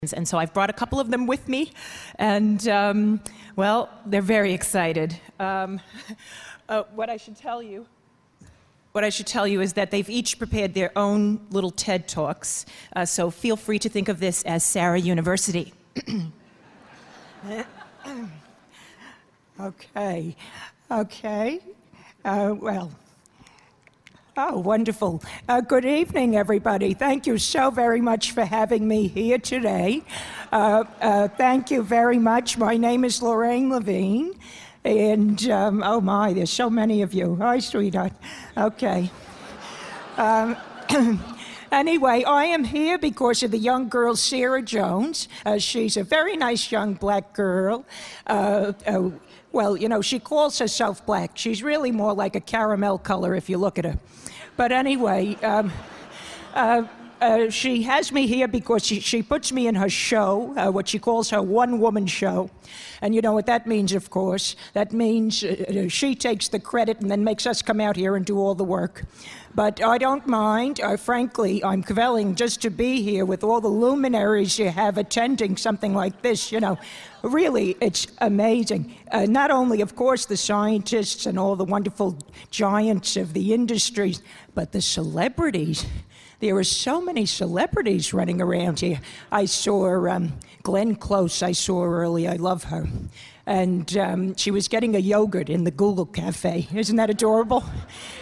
And so I've brought a couple of them with me, and well, they're very excited. What I should tell you is that they've each prepared their own little TED Talks, so feel free to think of this as Sarah University. Okay, well. Oh, wonderful. Good evening, everybody. Thank you so very much for having me here today. Thank you very much. My name is Lorraine Levine, and oh my, there's so many of you. Hi, sweetheart. Okay. Anyway, I am here because of the young girl, Sarah Jones. She's a very nice young black girl. Well, you know, she calls herself black. She's really more like a caramel color if you look at her. But anyway, she has me here because she puts me in her show, what she calls her one-woman show. And you know what that means, of course. That means she takes the credit and then makes us come out here and do all the work. But I don't mind. Frankly, I'm cavilling just to be here with all the luminaries you have attending something like this, you know. Really, it's amazing. Not only, of course, the scientists and all the wonderful giants of the industries, but the celebrities. There are so many celebrities running around here. I saw Glenn Close, I saw earlier. I love her. And she was getting a yogurt in the Google Cafe. Isn't that adorable?